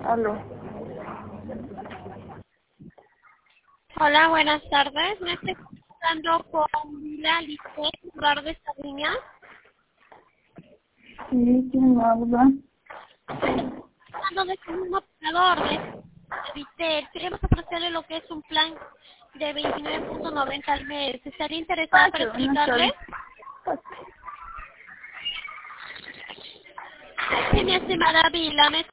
Aló. Hola, buenas tardes. Me estoy comunicando con la Lisset, lugar de esta línea. Sí, ¿quién habla? Hablando de un operador de Vitel, queremos ofrecerle lo que es un plan de 29.90 al mes. ¿Estaría interesada para Pacho, no explicarle? soy. Pacho. Sí, mi estimada Vila, me